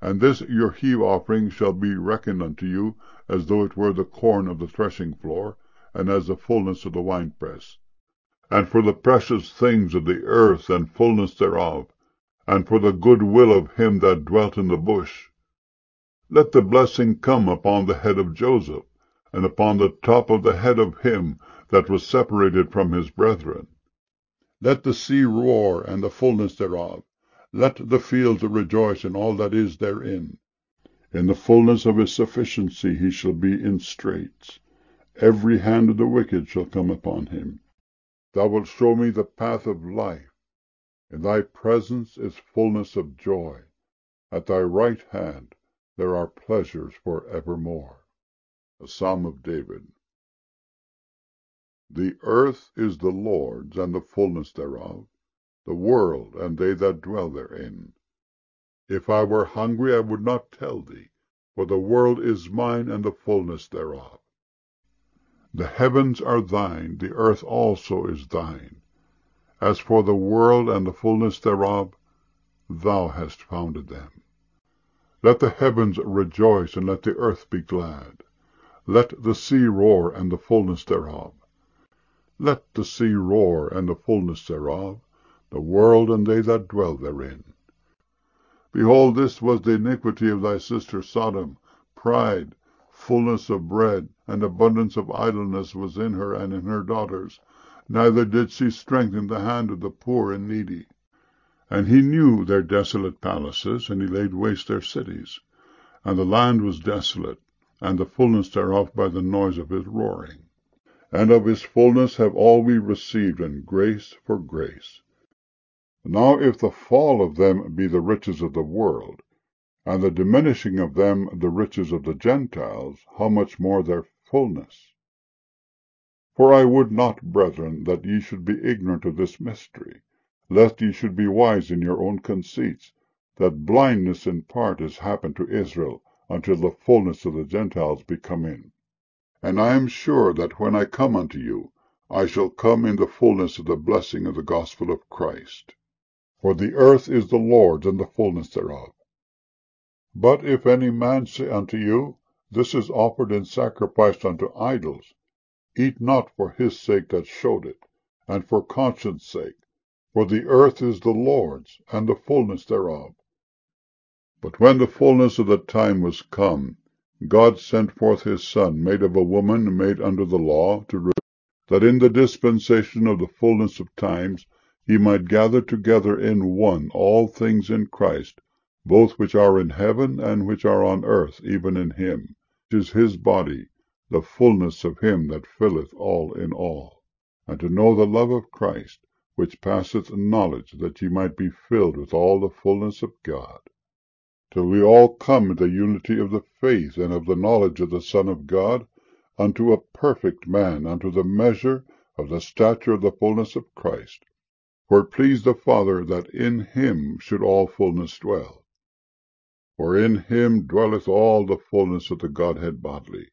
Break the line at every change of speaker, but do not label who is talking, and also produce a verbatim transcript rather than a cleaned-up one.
And this your heave offering shall be reckoned unto you as though it were the corn of the threshing floor, and as the fullness of the winepress. And for the precious things of the earth and fullness thereof, and for the good will of him that dwelt in the bush, let the blessing come upon the head of Joseph, and upon the top of the head of him that was separated from his brethren. Let the sea roar, and the fullness thereof. Let the fields rejoice, and all that is therein. In the fullness of his sufficiency he shall be in straits. Every hand of the wicked shall come upon him. Thou wilt show me the path of life. In thy presence is fullness of joy. At thy right hand there are pleasures for evermore. A Psalm of David. The earth is the Lord's, and the fullness thereof, the world, and they that dwell therein. If I were hungry, I would not tell thee, for the world is mine, and the fullness thereof. The heavens are thine, the earth also is thine. As for the world and the fullness thereof, thou hast founded them. Let the heavens rejoice, and let the earth be glad. Let the sea roar, and the fullness thereof. Let the sea roar, and the fullness thereof, the world and they that dwell therein. Behold, this was the iniquity of thy sister Sodom. Pride, fullness of bread, and abundance of idleness was in her and in her daughters. Neither did she strengthen the hand of the poor and needy. And he knew their desolate palaces, and he laid waste their cities. And the land was desolate, and the fullness thereof by the noise of his roaring. And of his fullness have all we received, and grace for grace. Now if the fall of them be the riches of the world, and the diminishing of them the riches of the Gentiles, how much more their fullness? For I would not, brethren, that ye should be ignorant of this mystery, lest ye should be wise in your own conceits, that blindness in part is happened to Israel, until the fullness of the Gentiles be come in. And I am sure that when I come unto you, I shall come in the fullness of the blessing of the gospel of Christ. For the earth is the Lord's, and the fullness thereof. But if any man say unto you, This is offered in sacrifice unto idols, eat not for his sake that showed it, and for conscience sake, for the earth is the Lord's, and the fullness thereof. But when the fullness of the time was come, God sent forth his Son, made of a woman, made under the law, to re- that in the dispensation of the fullness of times he might gather together in one all things in Christ, both which are in heaven and which are on earth, even in him, which is his body, the fullness of him that filleth all in all. And to know the love of Christ, which passeth knowledge, that ye might be filled with all the fullness of God. Till we all come in the unity of the faith and of the knowledge of the Son of God, unto a perfect man, unto the measure of the stature of the fullness of Christ. For it pleased the Father that in him should all fullness dwell. For in him dwelleth all the fullness of the Godhead bodily.